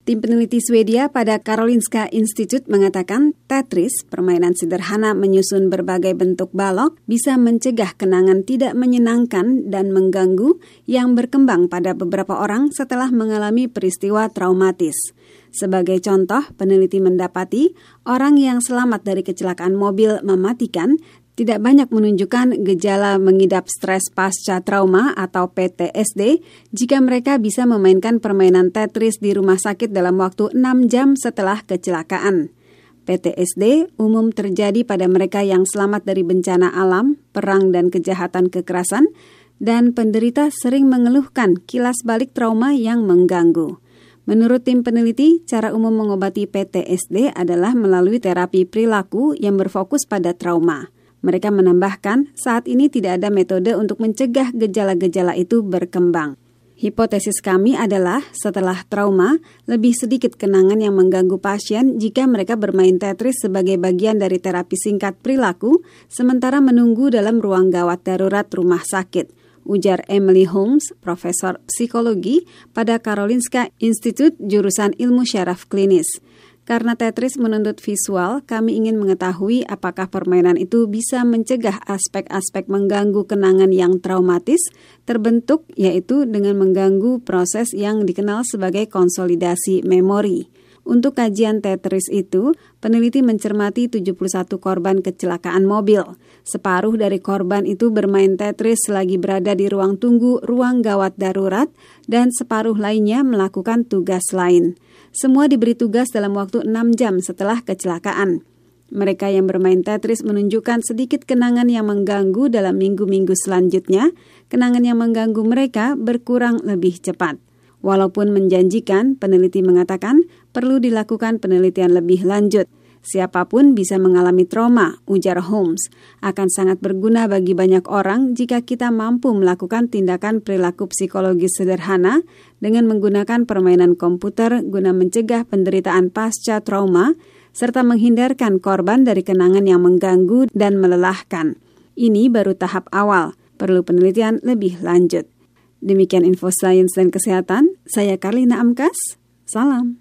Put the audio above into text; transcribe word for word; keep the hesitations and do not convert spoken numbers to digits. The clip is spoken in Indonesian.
Tim peneliti Swedia pada Karolinska Institute mengatakan Tetris, permainan sederhana menyusun berbagai bentuk balok, bisa mencegah kenangan tidak menyenangkan dan mengganggu yang berkembang pada beberapa orang setelah mengalami peristiwa traumatis. Sebagai contoh, peneliti mendapati orang yang selamat dari kecelakaan mobil mematikan tidak banyak menunjukkan gejala mengidap stres pasca trauma atau P T S D jika mereka bisa memainkan permainan Tetris di rumah sakit dalam waktu enam jam setelah kecelakaan. P T S D umum terjadi pada mereka yang selamat dari bencana alam, perang dan kejahatan kekerasan, dan penderita sering mengeluhkan kilas balik trauma yang mengganggu. Menurut tim peneliti, cara umum mengobati P T S D adalah melalui terapi perilaku yang berfokus pada trauma. Mereka menambahkan, saat ini tidak ada metode untuk mencegah gejala-gejala itu berkembang. Hipotesis kami adalah, setelah trauma, lebih sedikit kenangan yang mengganggu pasien jika mereka bermain Tetris sebagai bagian dari terapi singkat perilaku, sementara menunggu dalam ruang gawat darurat rumah sakit, ujar Emily Holmes, profesor psikologi pada Karolinska Institute jurusan ilmu syaraf klinis. Karena Tetris menuntut visual, kami ingin mengetahui apakah permainan itu bisa mencegah aspek-aspek mengganggu kenangan yang traumatis terbentuk, yaitu dengan mengganggu proses yang dikenal sebagai konsolidasi memori. Untuk kajian Tetris itu, peneliti mencermati tujuh puluh satu korban kecelakaan mobil. Separuh dari korban itu bermain Tetris selagi berada di ruang tunggu ruang gawat darurat, dan separuh lainnya melakukan tugas lain. Semua diberi tugas dalam waktu enam jam setelah kecelakaan. Mereka yang bermain Tetris menunjukkan sedikit kenangan yang mengganggu dalam minggu-minggu selanjutnya. Kenangan yang mengganggu mereka berkurang lebih cepat. Walaupun menjanjikan, peneliti mengatakan perlu dilakukan penelitian lebih lanjut. Siapapun bisa mengalami trauma, ujar Holmes. Akan sangat berguna bagi banyak orang jika kita mampu melakukan tindakan perilaku psikologis sederhana dengan menggunakan permainan komputer guna mencegah penderitaan pasca trauma serta menghindarkan korban dari kenangan yang mengganggu dan melelahkan. Ini baru tahap awal, perlu penelitian lebih lanjut. Demikian info sains dan kesehatan, saya Karlina Amkas, salam.